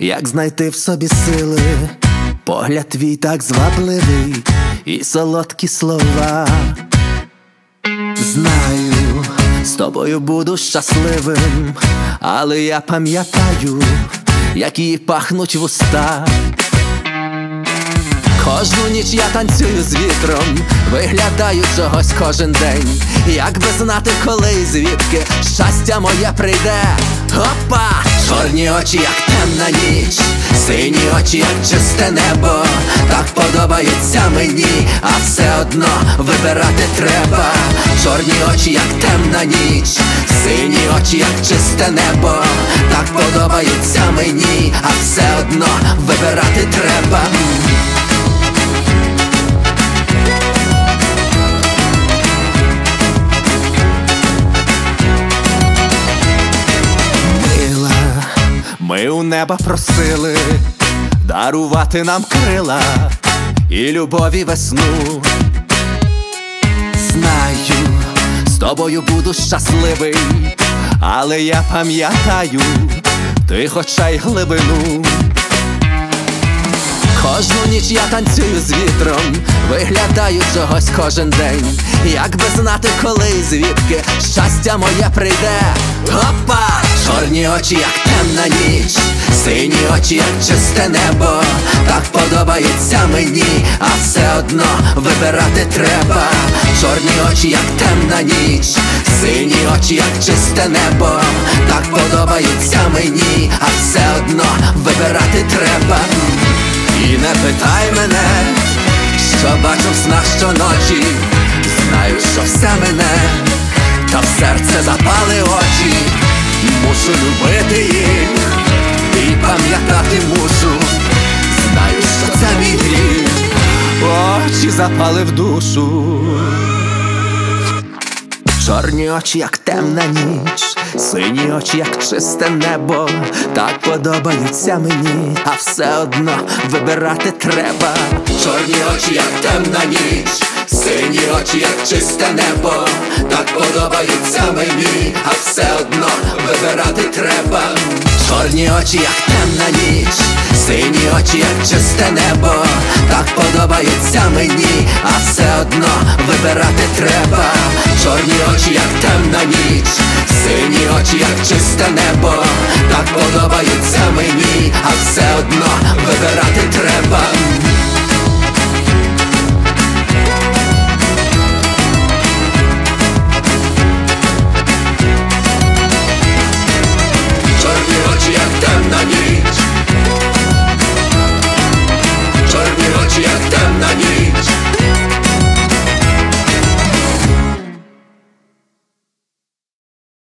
як знайти в собі сили, погляд твій так звабливий і солодкі слова. Знаю, з тобою буду щасливим, але я пам'ятаю, як її пахнуть вуста. Кожну ніч я танцюю з вітром, виглядаю чогось кожен день, як би знати, коли і звідки щастя моє прийде. Опа! Чорні очі, як темна ніч, сині очі, як чисте небо. Так подобаються мені, а все одно вибирати треба. Чорні очі, як темна ніч, сині очі, як чисте небо. Так подобаються мені, а все одно вибирати треба. Ми у неба просили дарувати нам крила і любові весну. Знаю, з тобою буду щасливий, але я пам'ятаю тихо й глибину. Кожну ніч я танцюю з вітром, виглядаю чогось кожен день, як би знати, коли і звідки щастя моє прийде. Опа! Чорні очі, як темна ніч, сині очі, як чисте небо. Так подобається мені, а все одно вибирати треба. Чорні очі, як темна ніч, сині очі, як чисте небо. Так подобається мені, а все одно вибирати треба. І не питай мене, що бачу в снах щоночі. Знаю, що все мене, та в серце запали очі. Мушу любити їх і пам'ятати мушу. Знаю, що це мій гріх, очі запали в душу. Чорні очі, як темна ніч, сині очі, як чисте небо. Так подобаються мені, а все одно вибирати треба. Чорні очі, як темна ніч, сині очі, як чисте небо. Так подобаються мені, а все одно вибирати треба. Чорні очі, як темна ніч, сині очі, як чисте небо. Так подобаються мені, а все одно вибирати треба. Чорні очі, як темна ніч, сині очі, як чисте небо. Так подобаються мені, а все одно вибирати треба.